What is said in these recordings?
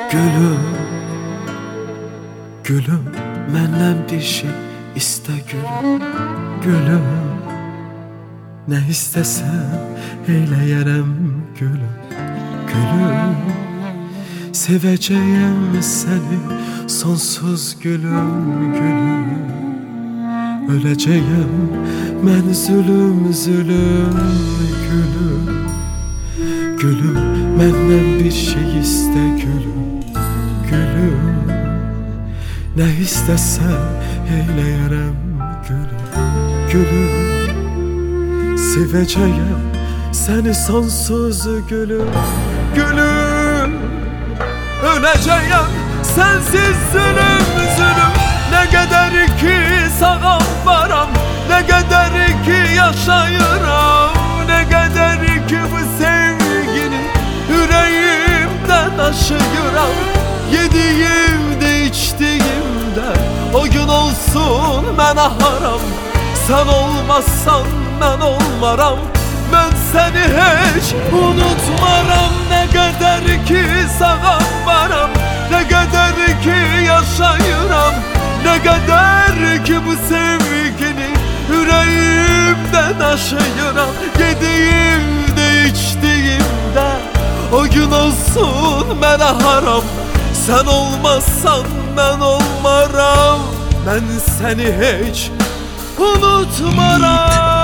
Gülüm, gülüm, məndən bir şey istə gülüm. Gülüm, nə istəsən eləyərəm gülüm. Gülüm, sevəcəyəm səni sonsuz gülüm. Gülüm, öləcəyəm mən zülüm zülüm. Gülüm, gülüm, məndən bir şey istə gülüm. Gülüm, nə istəsən eləyərəm gülüm. Gülüm, sevəcəyəm səni sonsuz gülüm. Gülüm, öləcəyəm sənsiz zülüm zülüm. Nə qədər ki sağam varam, nə qədər ki yaşayıram, nə qədər ki bu sevgini ürəyimdə daşıyıram. Yediyimdə, içdiyimdə o gün olsun mənə haram. Sən olmazsan mən olmaram, mən səni heç unutmaram. Nə qədər ki sağam varam, nə qədər ki yaşayıram, nə qədər ki bu sevgini ürəyimdə daşıyıram. Yediyimdə, içdiyimdə o gün olsun mənə haram. Sen olmazsan ben olmaram, ben seni hiç unutmaram.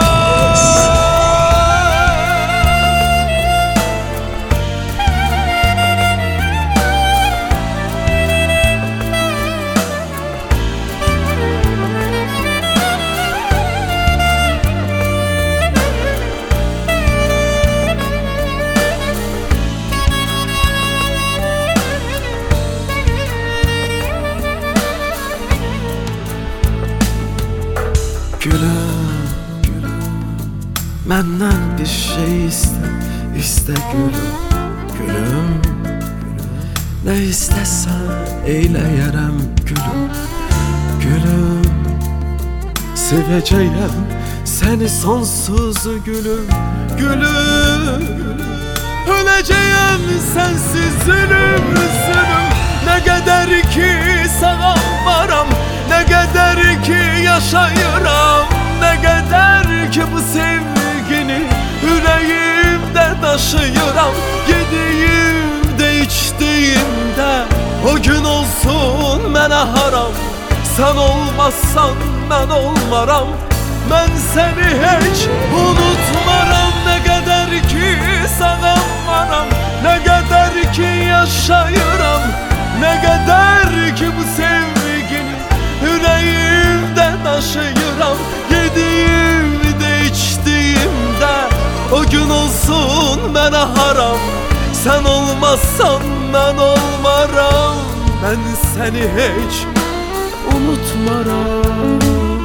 Gülüm, gülüm, məndən bir şey istə gülüm. Gülüm, nə istəsən eləyərəm gülüm. Gülüm, sevəcəyəm səni sonsuz gülüm. Gülüm, öləcəyəm sənsiz zülüm zülüm. Nə qədər ki sağam varam, nə qədər ki yaşayıram, nə qədər ki bu sevgini ürəyimdə daşıyıram. Yediyimdə, içdiyimdə o gün olsun mənə haram. Sən olmazsan mən olmaram, mən səni heç unutmaram. Nə qədər ki sağam varam, nə qədər ki yaşayıram, nə qədər ki bu sevgini ürəyimdə daşıyıram. Yediyimdə, içdiyimdə o gün olsun mənə haram. Sən olmazsan mən olmaram, mən səni heç unutmaram.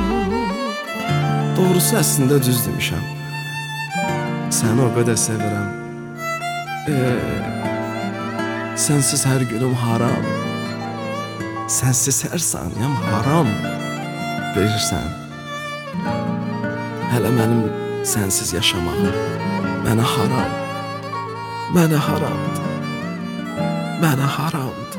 Doğrusu əslində düz demişəm. Səni o qədər sevirəm. Sənsiz hər günüm haram, sənsiz hər saniyəm haram. Bilirsən, hələ mənim sənsiz yaşamağım mənə haram, mənə haramdır, mənə haramdır.